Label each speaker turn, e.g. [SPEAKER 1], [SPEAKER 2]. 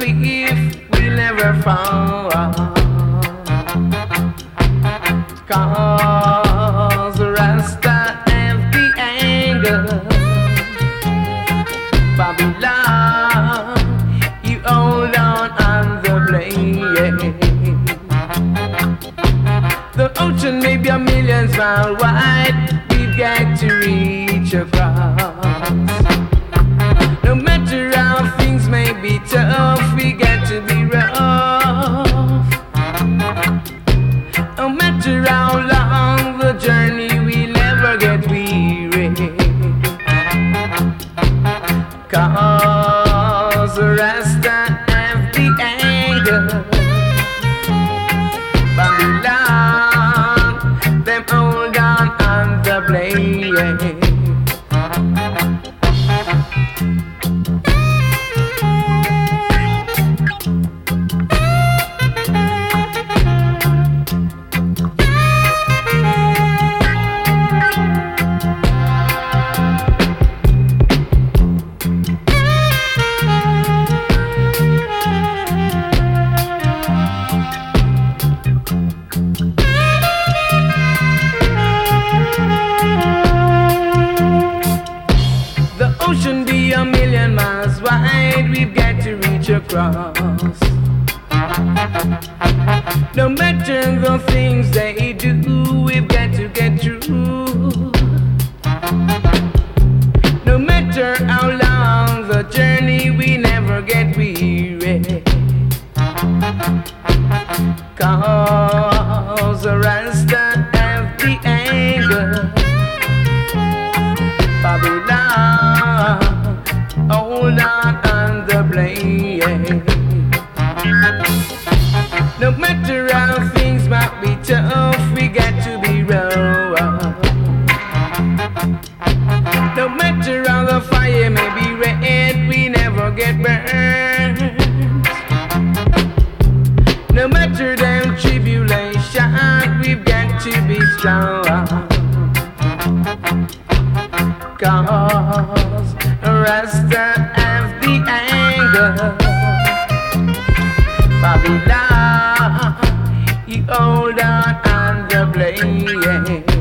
[SPEAKER 1] cliff will never fall. Cause the Rasta have the anger. Babylon, you hold on the blade. The ocean may be a million miles wide, we've got to reach across. No matter how things may be tough, we got to be rough. No matter how long the journey, we'll never get weary. Cause the Rasta have the anger. Babylon, them hold on the blade. Ocean be a million miles wide, we've got to reach across. No matter the things they do, we've got to get through. No matter how long the journey, we never get weary. Cause the Rasta have the anger. Babylon, hold on the blade. No matter how things might be tough, we got to be rough. No matter how the fire may be red, we never get burned. No matter them tribulation, we've got to be strong. Cause Rasta have the anger. Babylon, you hold on the blade.